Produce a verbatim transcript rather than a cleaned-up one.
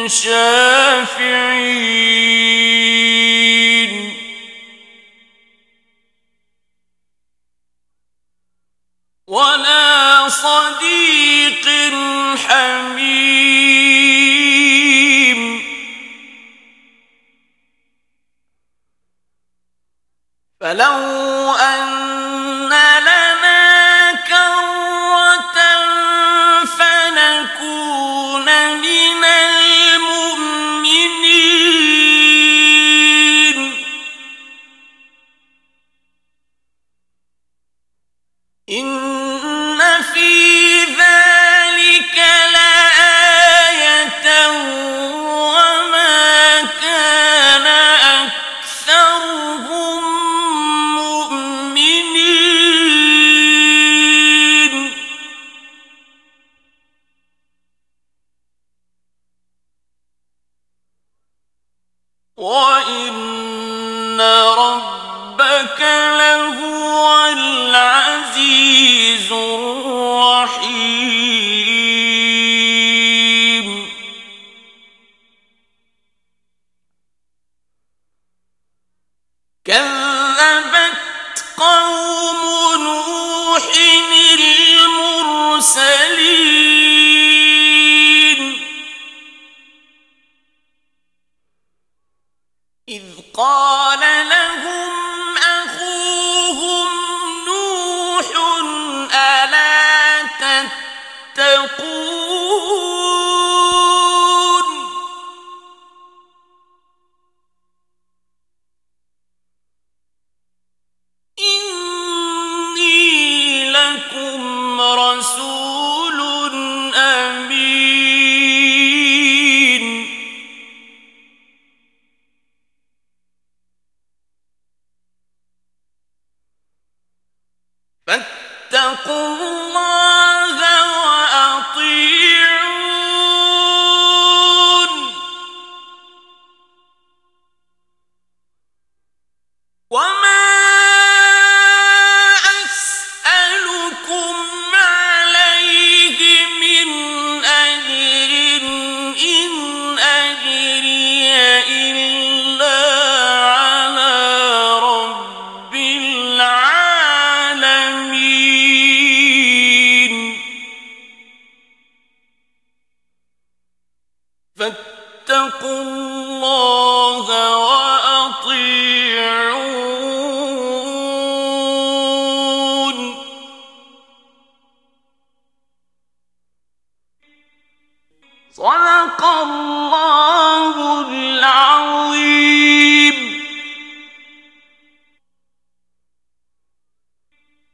شافعين ولا صديق حميم فلو أن لنا كرة فنكون من المؤمنين إن في ذلك لآية وما كان أكثرهم مؤمنين وإن ربك لهو العزيز الرحيم كذبت قوم نوح المرسلين إذ قال لهم أخوهم نوح ألا تتقون إني لكم رسول أمين فاتقوا الله وأطيعون وما أسألكم عليه من أجر إن أجري إلا على رب العالمين فاتقوا الله وأطيعون صدق الله